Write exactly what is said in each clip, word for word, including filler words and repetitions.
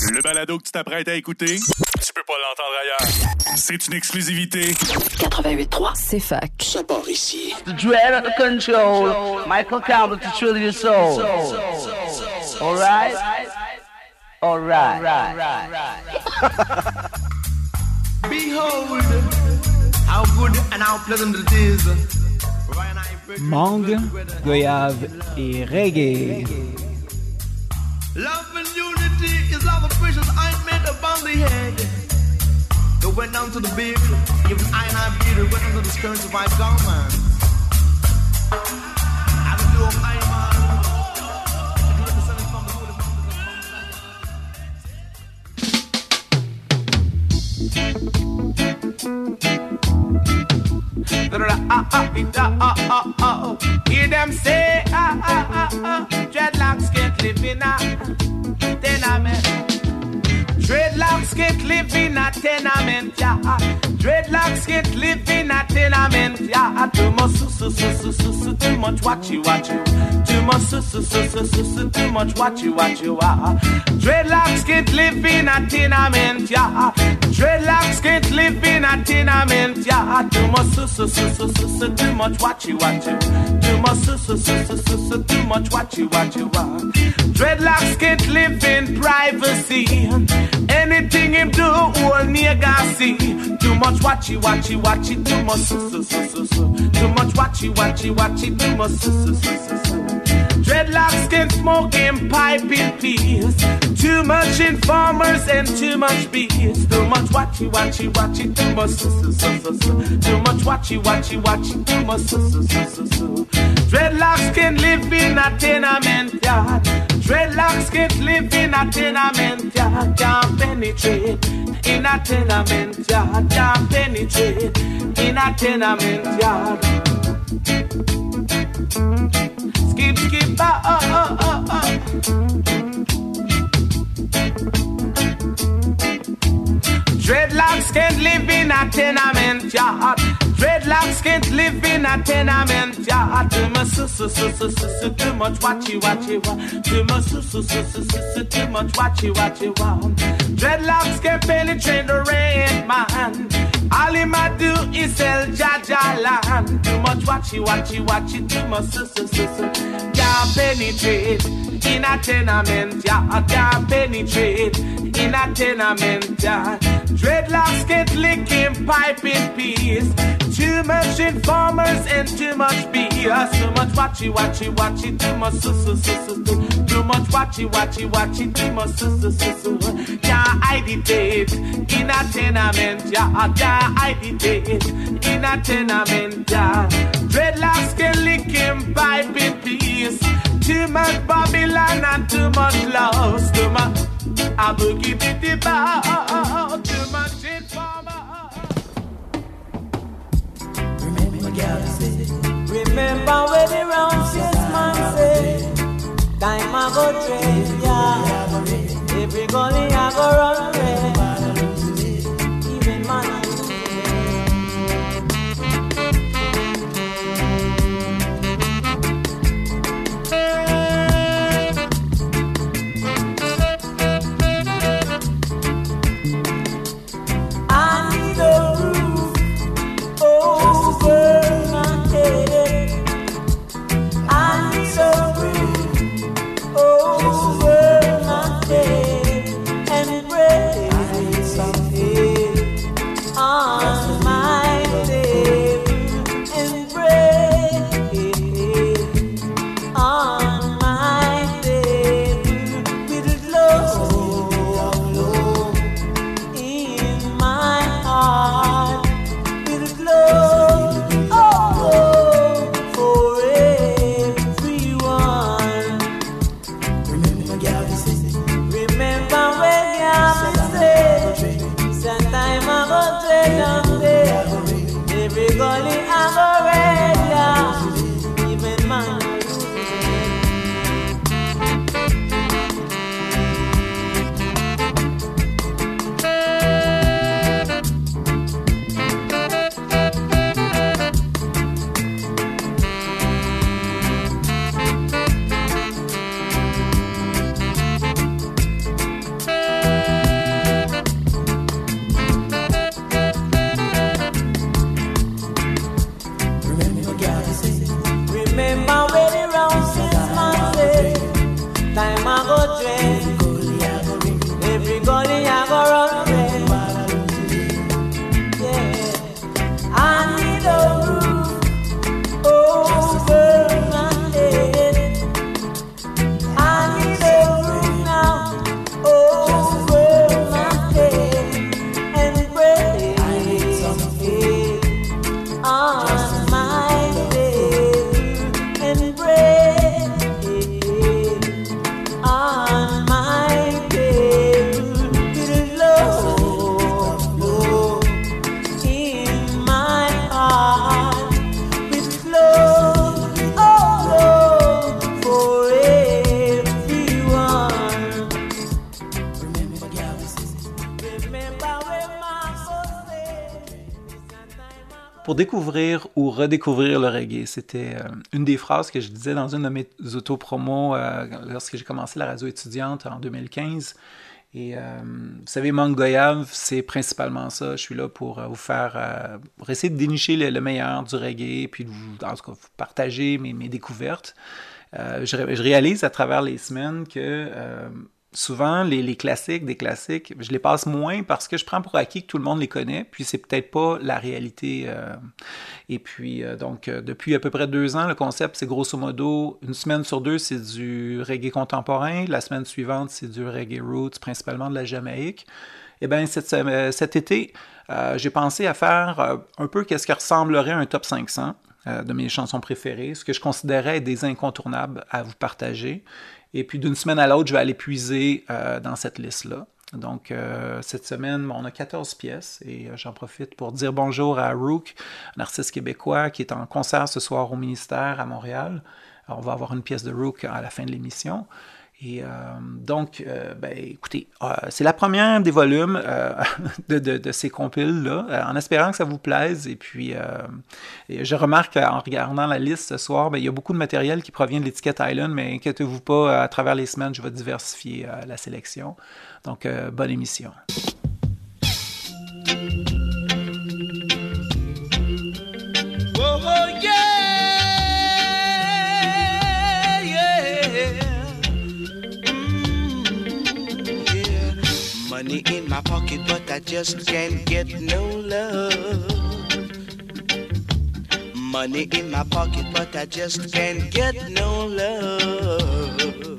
Le balado que tu t'apprêtes à écouter, tu peux pas l'entendre ailleurs. C'est une exclusivité. quatre-vingt-huit trois, c'est fac. Ça part ici. The dread of the control. Michael Campbell to thrill your soul. All right? All right. Behold, how good and how pleasant it is. Mangue, goyave et reggae. Love and unity is love of precious ointment upon the head. They went down to the beard, even I and I beard, went under the skirts of my garment. I will do of I Hear them say, ah, ah, ah, ah, dreadlocks can't live in a tenement. Dreadlocks can't live in a tenement, yeah. Dreadlocks can't live in a tenement, yeah. Too much su su su su su su, too much watchy watchy. Too much su su su su su su, too much watchy watchy. Ah. Dreadlocks can't live in a tenement, yeah. Dreadlocks can't live in a tenement, yeah. Too much su su su su su su, too much watchy watchy. Too much su su su su su su, too much watchy watchy. Ah. Dreadlocks can't live in privacy. Anything him do, all nigga see. Too much watchy, watchy, watchy, too much su su su su su. Too much watchy, watchy, watchy, too much su su su su su. Dreadlocks can smoke and pipe in peace. Too much informers and too much bees. Too much watchy, watchy, watchy, too much su su su su su. Too much watchy, watchy, watchy, too much su su su su su. Dreadlocks can live in a tenement yard. Dreadlocks can't live in a tenement yard. Can't penetrate in a tenement yard. Can't penetrate in a tenement yard. Skip, skip, oh, oh, oh, oh, oh. Dreadlocks can't live in a tenement yard. Dreadlocks can't live in a tenement yard. Too much su su su su su su, too much watchy watchy wa. Too much su su su su su su, too much watchy watchy wa. Dreadlocks can penetrate the red man. All he might do is sell Jaja land. Too much watchy watchy watchy, too much su su su su. Can't penetrate in a tenement yard. Can't penetrate in a tenement yard. Dreadlocks can't lick him pipe in peace. Too much informers and too much B S. Too much watchy watchy watchy, too much su su su su su. Too much watchy watchy watchy, too much su su su su. Can't hide it in a tenement, yeah. Can't hide it in a tenement, yeah. Dreadlocks can lick him pipe in peace. Too much Babylon and too much loss. Too much a boogie bitty bow. Too much informer. Remember where the round six man say, time I go trade, yeah. Every gully I go run red, even money. I need a roof over my head. I need some roof over my head. Pour découvrir ou redécouvrir le reggae, c'était euh, une des phrases que je disais dans une de mes autopromos euh, lorsque j'ai commencé la radio étudiante en deux mille quinze. Et euh, vous savez, Manque Goyave, c'est principalement ça. Je suis là pour euh, vous faire, euh, pour essayer de dénicher le, le meilleur du reggae, puis de vous, en tout cas, vous partager mes, mes découvertes. Euh, je, je réalise à travers les semaines que euh, souvent, les, les classiques des classiques, je les passe moins parce que je prends pour acquis que tout le monde les connaît, puis c'est peut-être pas la réalité. Euh, et puis, euh, donc, euh, depuis à peu près deux ans, le concept, c'est grosso modo, une semaine sur deux, c'est du reggae contemporain. La semaine suivante, c'est du reggae roots, principalement de la Jamaïque. Eh bien, cet, euh, cet été, euh, j'ai pensé à faire euh, un peu qu'est-ce qui ressemblerait à un top cinq cents euh, de mes chansons préférées, ce que je considérais être des incontournables à vous partager. Et puis, d'une semaine à l'autre, je vais aller puiser euh, dans cette liste-là. Donc, euh, cette semaine, on a quatorze pièces et euh, j'en profite pour dire bonjour à Rook, un artiste québécois qui est en concert ce soir au Ministère à Montréal. Alors, on va avoir une pièce de Rook à la fin de l'émission. Et euh, donc, euh, ben, écoutez, euh, c'est la première des volumes euh, de, de, de ces compiles-là, euh, en espérant que ça vous plaise. Et puis, euh, et je remarque en regardant la liste ce soir, ben, il y a beaucoup de matériel qui provient de l'étiquette Island, mais inquiétez-vous pas, à travers les semaines, je vais diversifier euh, la sélection. Donc, euh, bonne émission. Oh, oh yeah! Money in my pocket, but I just can't get no love. Money in my pocket, but I just can't get no love.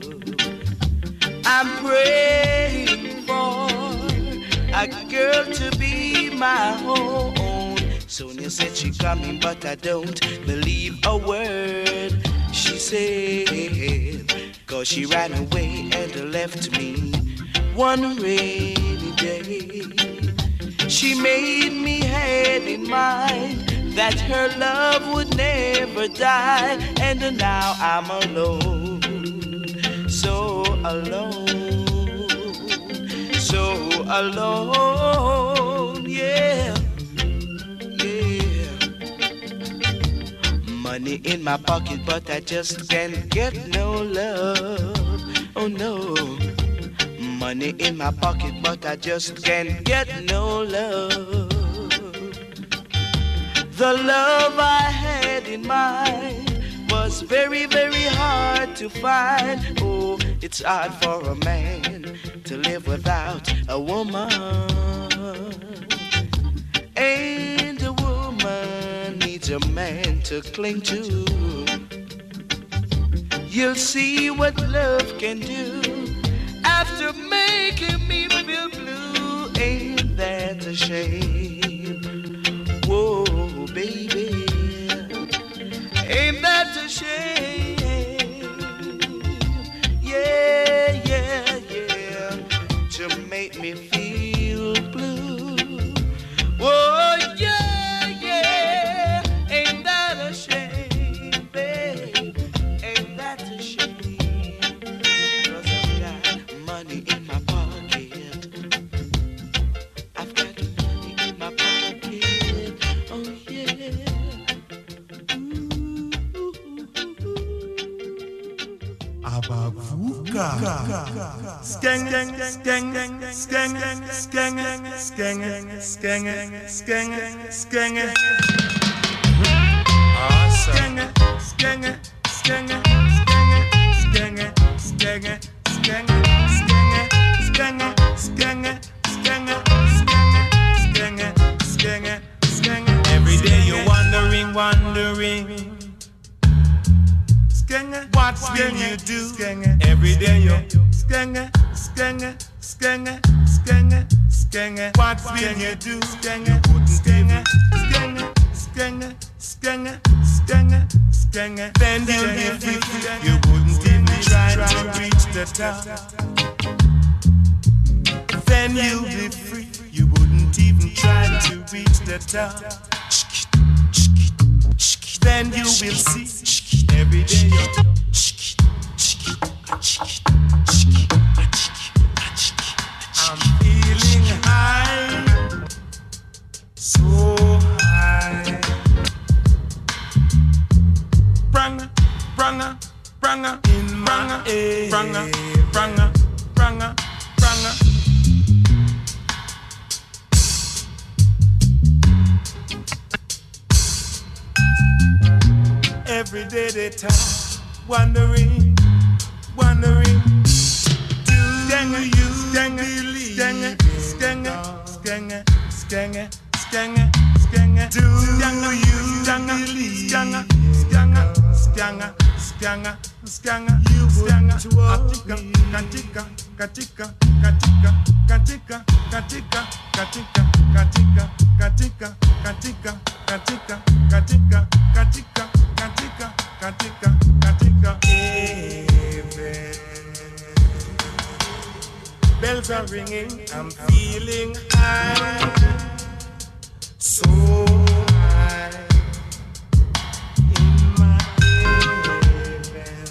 I'm praying for a girl to be my own. Sonia said she coming, but I don't believe a word she said, 'cause she ran away and left me one rainy day. She made me had in mind that her love would never die, and now I'm alone, so alone, so alone, yeah, yeah. Money in my pocket, but I just can't get no love, oh no. Money in my pocket, but I just can't get no love. The love I had in mind was very, very hard to find. Oh, it's hard for a man to live without a woman. And a woman needs a man to cling to. You'll see what love can do after making me feel blue. Ain't that a shame? Whoa, baby, ain't that a shame? Yeah, yeah, yeah, to make me feel blue. Whoa, yeah, yeah, ain't that a shame, babe? Ain't that a shame? 'Cause I've got money in my pocket. I've got money in my pocket. Oh yeah. Abavuka. Skeng, skeng, skeng, skeng, skeng, skeng, skeng, skeng, skeng. Awesome. Skeng, skeng, skeng, skeng, skeng, skeng, skeng, skeng, skeng, skeng, skeng, skeng, skeng. Every day you're wondering, wondering. What will you do? Every day you're skenge, skenge, skenge, skenge, skenge. What will you do? You wouldn't skenge, skenge, skenge, skenge, skenge, skenge. Then you'll be free. You wouldn't even try to reach the top. Then you'll be free. You wouldn't even try to reach the top. Then you will see. Every day you're I'm feeling high. eh, franga, franga, franga, franga. Every day they talk, wondering, wondering. Do you believe? Skanga, skanga, skanga, skanga, skanga, skanga. Do you believe? Skanga, skanga, skanga, skanga, skanga. You skanga. Katika, katika, katika, katika, katika, katika, katika, katika, katika, katika, katika, katika, katika. Katika, katika, katika, heaven. Bells are ringing, I'm feeling high, so high in my heaven,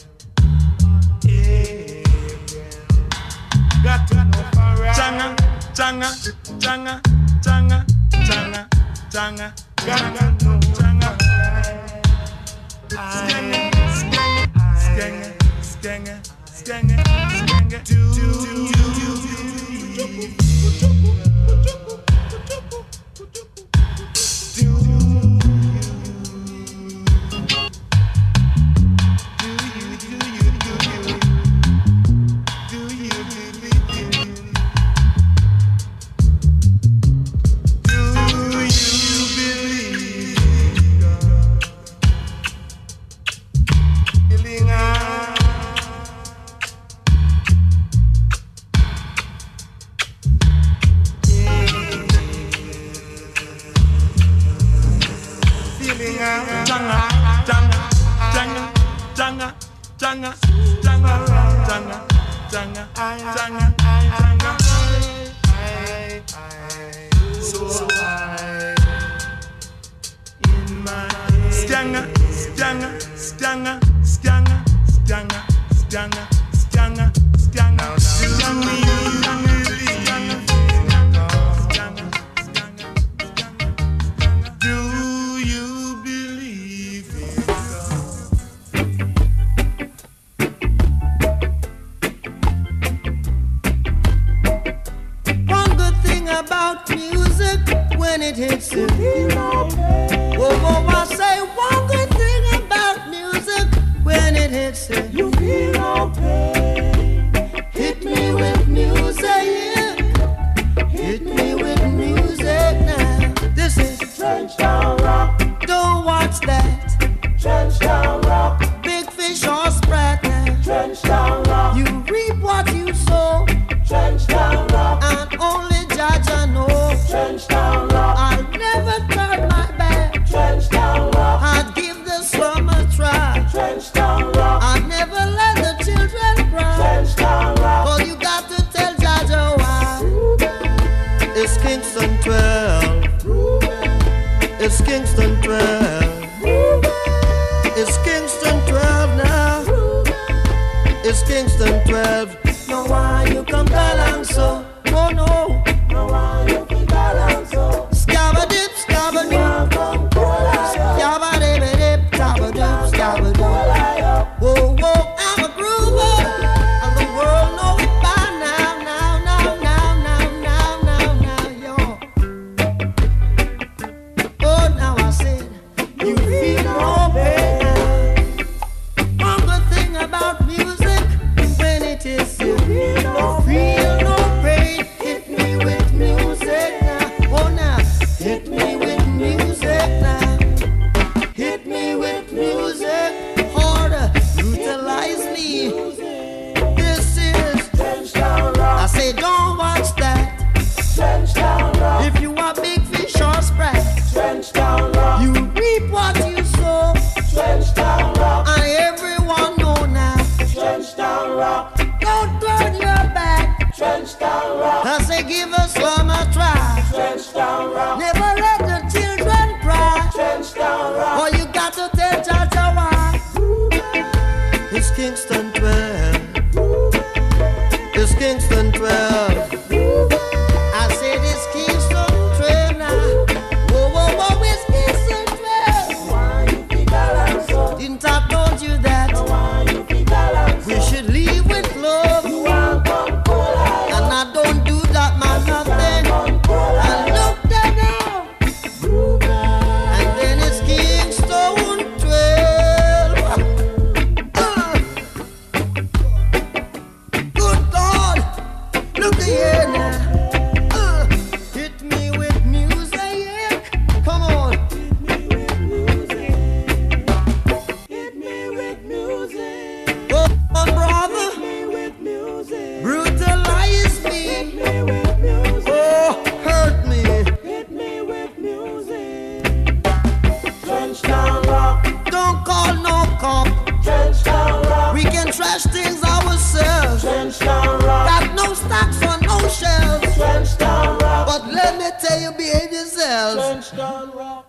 heaven. Got to know for right. Changa, changa, changa, changa, changa, changa. Got to know changa. Skanga, skanga, skanga, skanga, skanga, do, do, do, We should tell you behave yourselves. Lunchtime rock.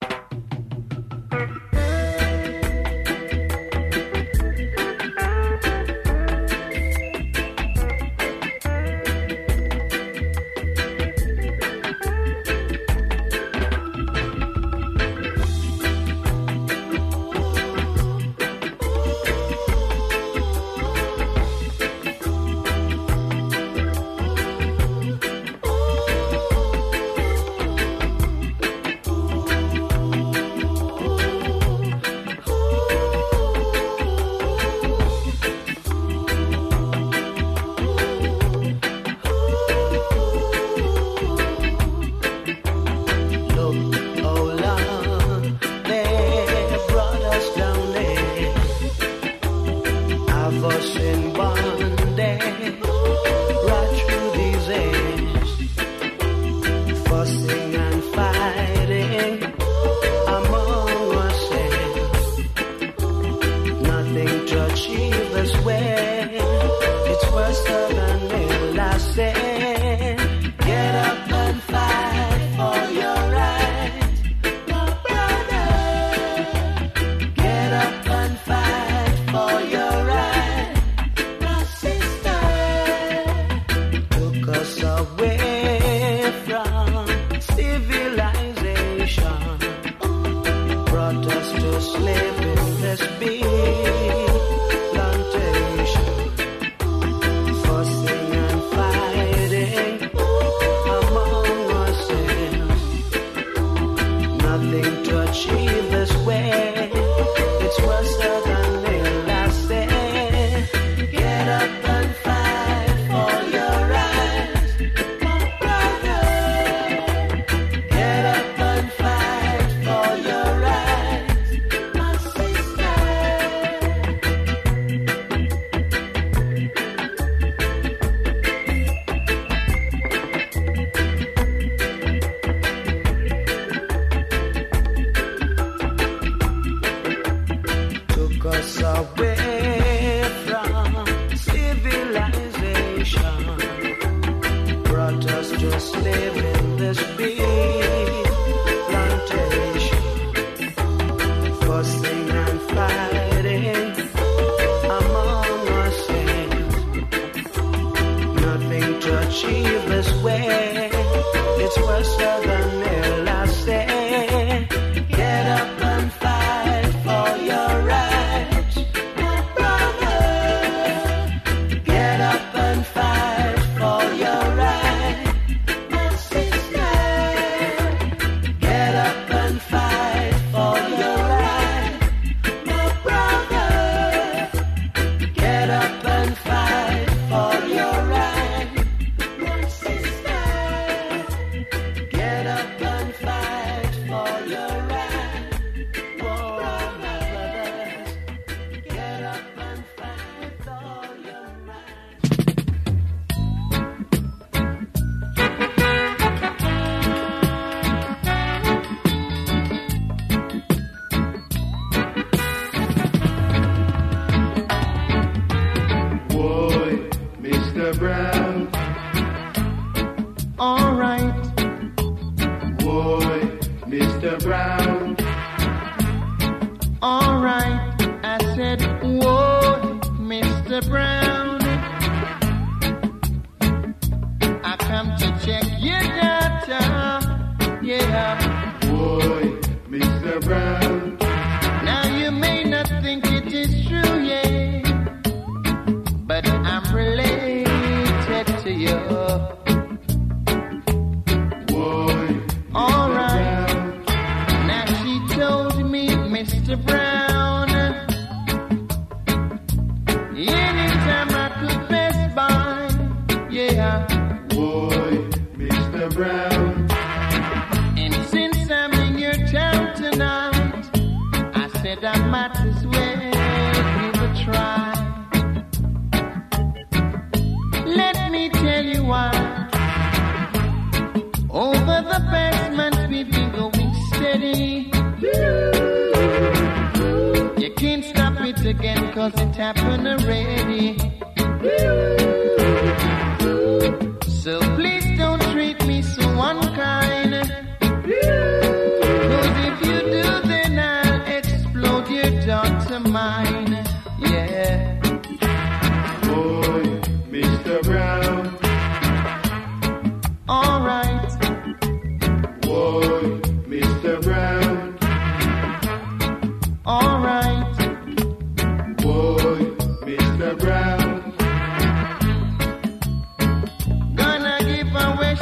Again, cause it happened already. So please don't treat me so unkind.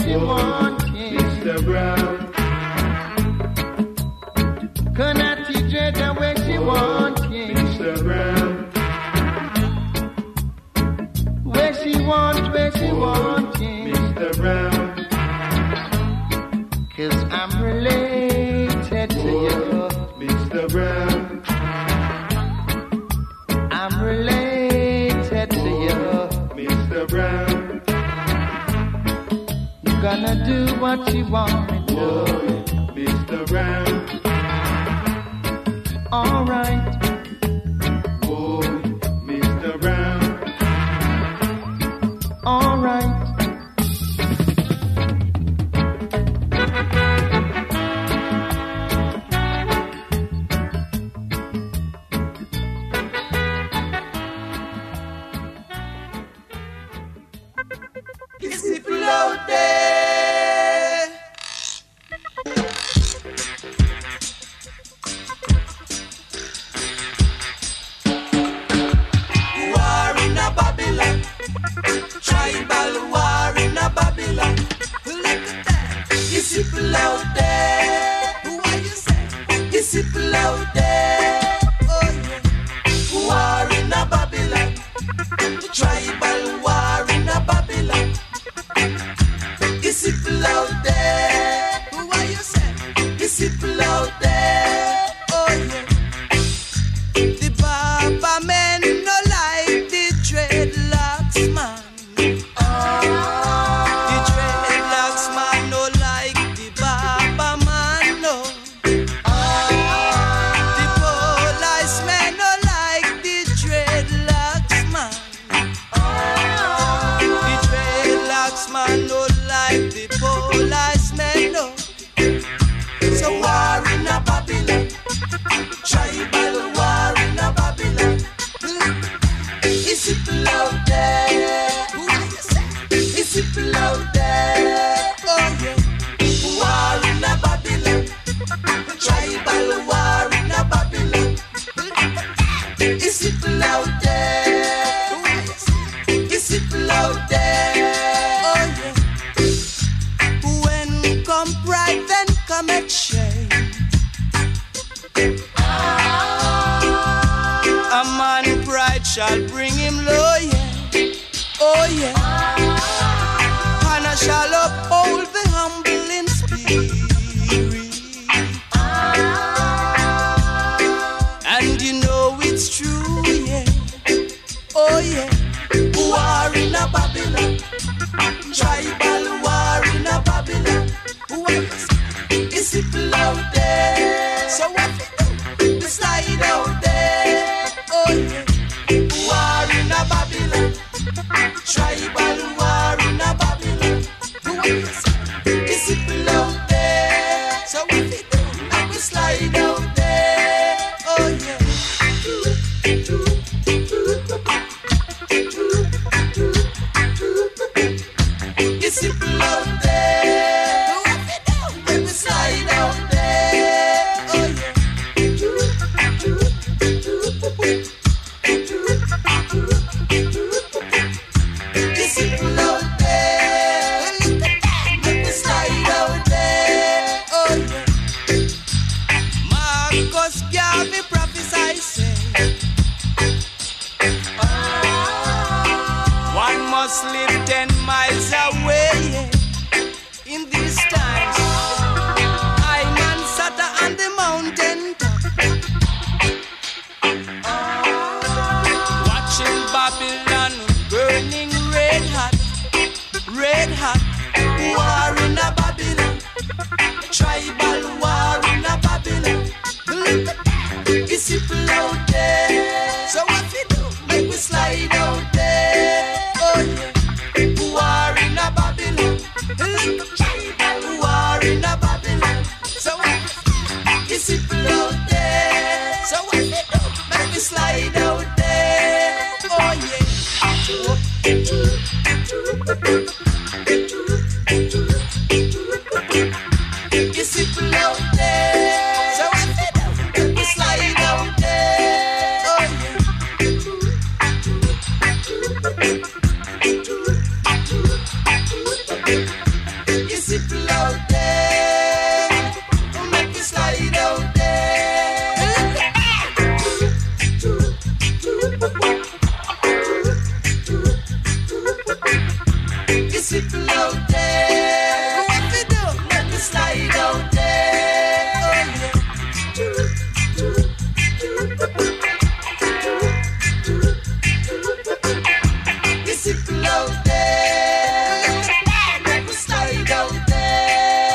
she wants. Mister Brown. Canati Jada where she wants. Mister Brown. Where she wants, where she wants. Mister Brown. Cause I'm related to you. Mister Brown. I'm related to you. Mister Brown. You're gonna do what you want me to. Mister Brown. Alright. Oh, Mister Brown. Alright. It's people out there. War in a Babylon. Tribal war in a Babylon. Look at that. It's people out there. Who are you saying? It's people out there. Oh yeah. War in a Babylon. Tribal war in a Babylon. It's people out there. Who are you saying? It's people out there. Oh yeah. The Baba men no like the dreadlocks man. The dreadlocks man no like the Baba man no. The police men no like the dreadlocks man. The dreadlocks man no like the police men no. So war in a Babylon, tribal war in a Babylon. It's people out there. Who are you saying? It's people out there. Oh yeah. War in a Babylon, tribal war in a Babylon. It's people out there. Who are you saying? It's people out there. Oh yeah. When come pride, then come exchange. A man pride shall bring him low, yeah. Oh yeah. And I shall uphold the humble in spirit. And you know it's true, yeah. Oh yeah. War in a Babylon. Tribal war in a Babylon. Who are you saying? It's people out there. So what we do? We slide out there. Oh yeah. War in a Babylon. Tribal war in a Babylon. Who are you saying? It's people out there. So what we do? And we slide out there. Oh yeah. It's people out there. What we do? When we slide out there. Oh yeah. It's people out there. When we slide out there. Oh yeah. Marcus Garvey prophesied say, one must live ten miles away in these times. I man sat on the mountain top, watching Babylon burning red hot, red hot. War in a Babylon, tribal war in a Babylon. Look at that, it's people out there. So what we do? Make we slide out there. Oh yeah. War in a Babylon. Look at tribal war in a Babylon. So what? It's people out there. So what we do? Make we slide out there. Oh yeah. It's people out there. So what we do? Make we slide out there. Oh yeah. simple out there. Make me slide out there. It's simple out there. What we do? Make me slide out there. Oh yeah. It's simple out there. Make me slide out there.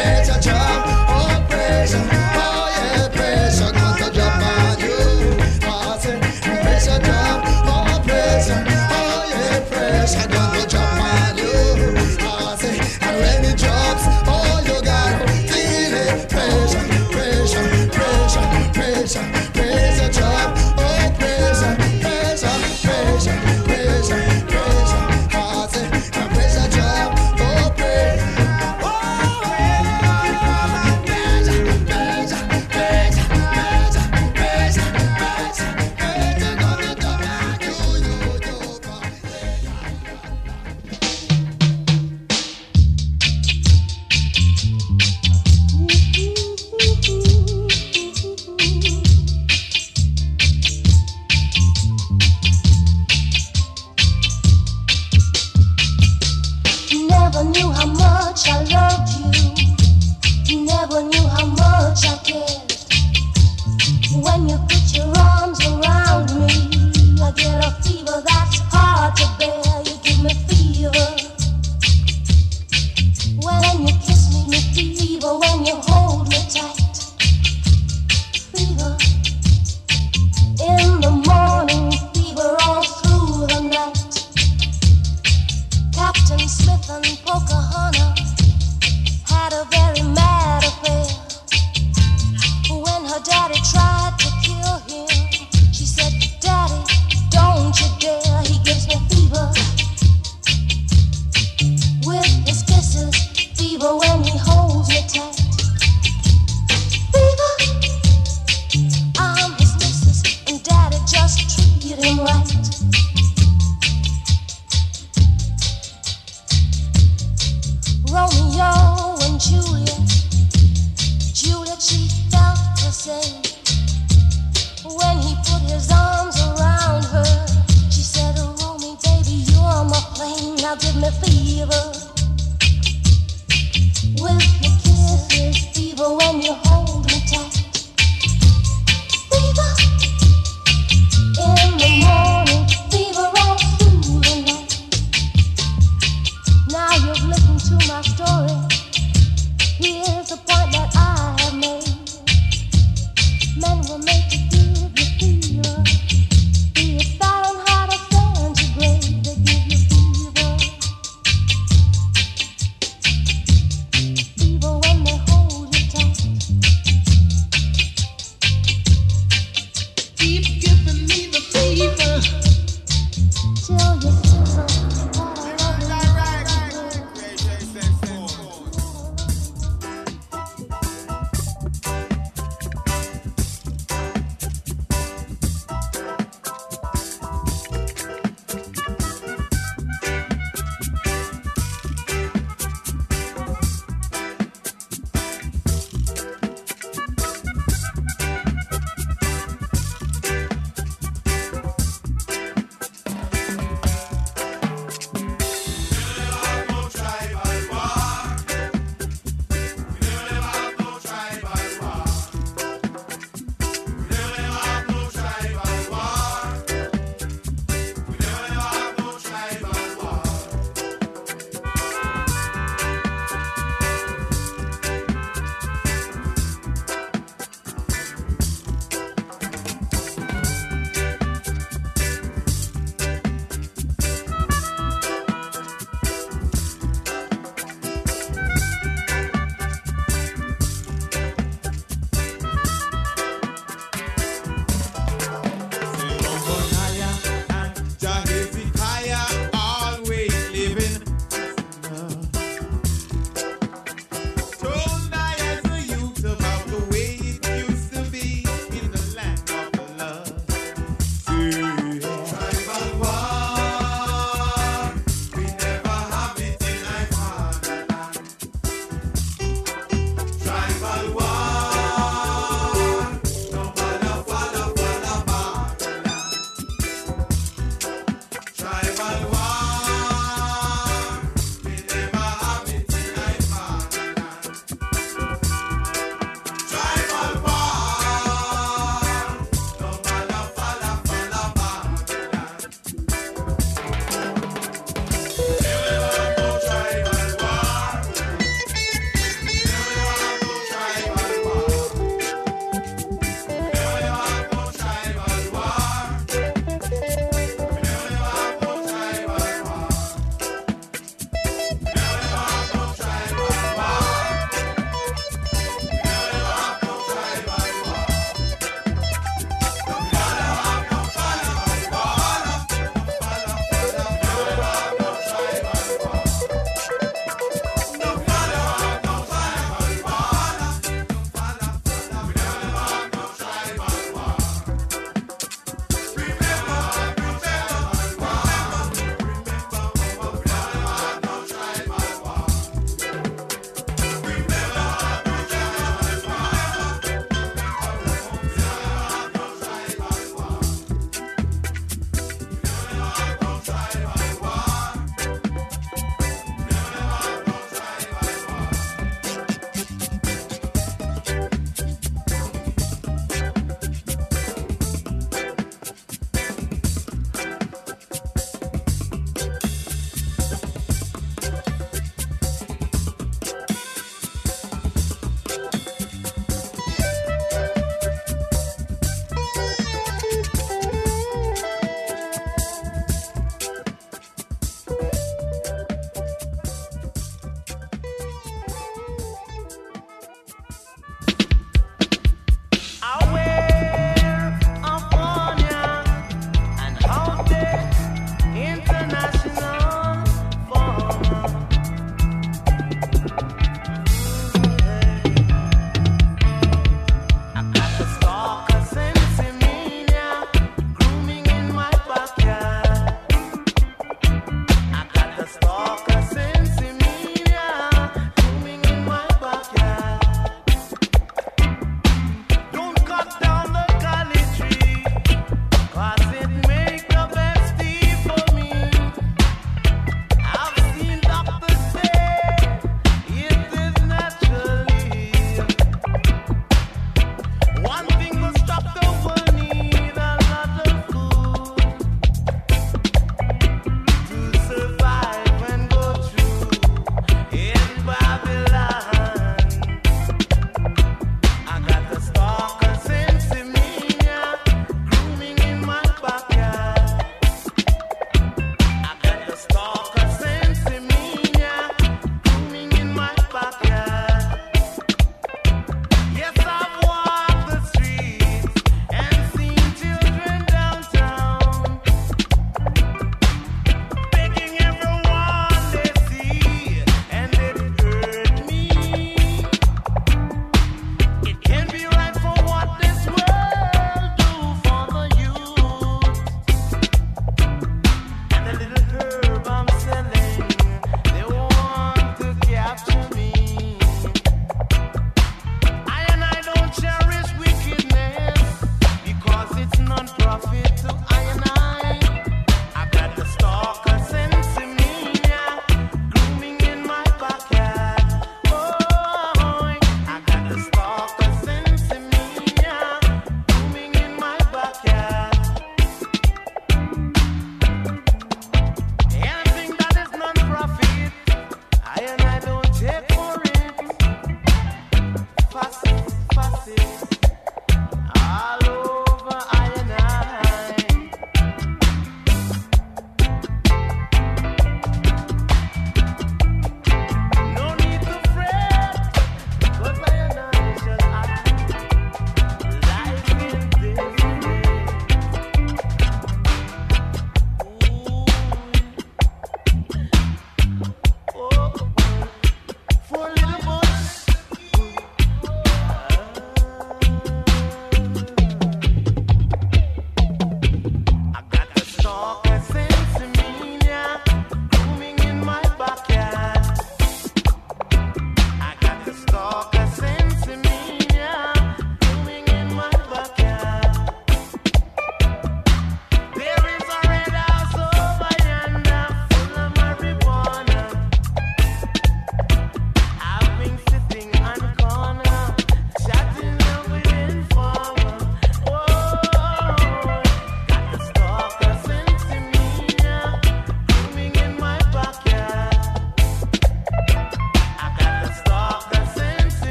pressure drop, oh pressure, oh yeah, pressure gonna drop on you. I say pressure drop, oh pressure, oh yeah, pressure gonna drop on you. I say and when it drops, oh you gotta feel it. Pressure, pressure, pressure, pressure, pressure drop, oh pressure, pressure, pressure, pressure, pressure. I say and pressure drop, oh pressure. Never knew how much I loved you. Never knew how much I cared. When you put your arms around me, I get a fever that's hard to bear. You give me fever. When you kiss me, me fever. When you hold me tight, fever. In the morning, fever all through the night. Captain Smith and Pocahontas had a very mad affair. When her daddy tried to kill him, she said, Daddy, don't you dare. He gives me fever with his kisses, fever when he holds me tight. Fever, I'm his missus and Daddy just treated him right. Romeo and Juliet, Juliet, she felt the same.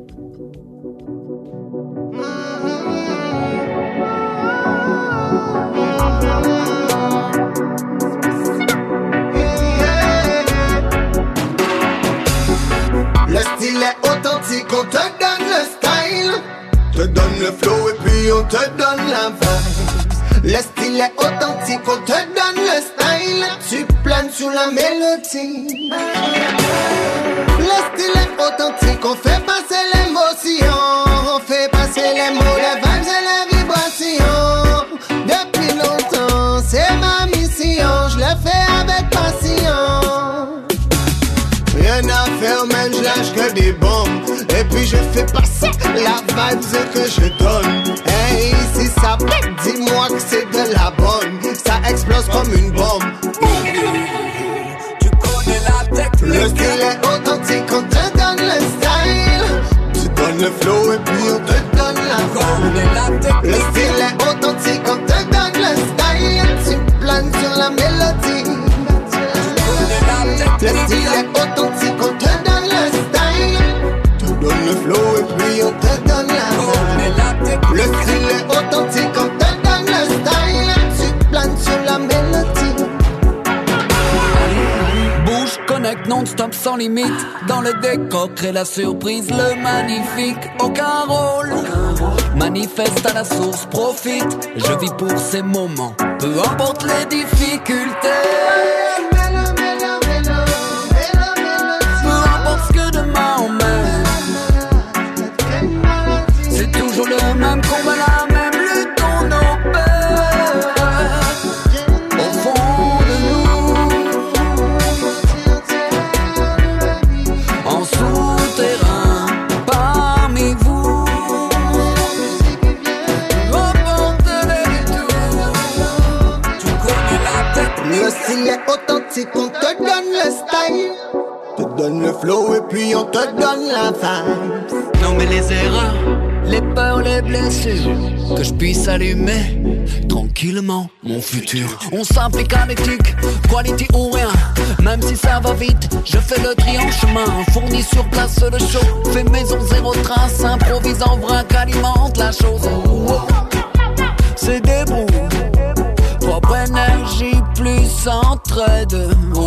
Le style est authentique, on te donne le style, te donne le flow et puis on te donne la vibe. Le style est authentique, on te donne le style, tu planes sous la mélodie. Le style est authentique, on fait passer l'émotion, on fait passer les mots, les vibes et les vibrations. Depuis longtemps, c'est ma mission, je le fais avec passion. Rien à faire, même je lâche que des bombes. Et puis je fais passer la vibe que je donne. Hey, si ça pète, dis-moi que c'est de la bonne. Ça explose comme une bombe. Tu connais la technique. Le style est authentique, on te donne le style. Tu donnes le flow et puis on te donne la vibe. Le style est authentique, on te donne le style. Tu planes sur la mélodie. Le style est authentique, on te donne le style. Tu donnes le flow et puis on te donne la vibe. Le style est authentique, on te donne le style. Tu planes sur la mélodie. Bouge, connecte non-stop sans limite. Dans le décor, crée la surprise, le magnifique. Aucun rôle, manifeste à la source, profite. Je vis pour ces moments, peu importe les difficultés. C'est toujours le même combat, la même lutte qu'on opère au fond de nous, en souterrain, parmi vous. Remportez-les tout. Tu connais la tête. Le style est authentique, on te donne le style. Te donne le flow et puis on te donne la vibe. Nommer les erreurs, les peurs, les blessures, que je puisse allumer tranquillement mon futur. On s'implique à l'éthique, quality ou rien. Même si ça va vite, je fais le tri en chemin. Fournis sur place le show, fais maison zéro trace. Improvise en vrac, alimente la chose. Oh, oh. C'est debout, propre énergie plus entraide. Oh,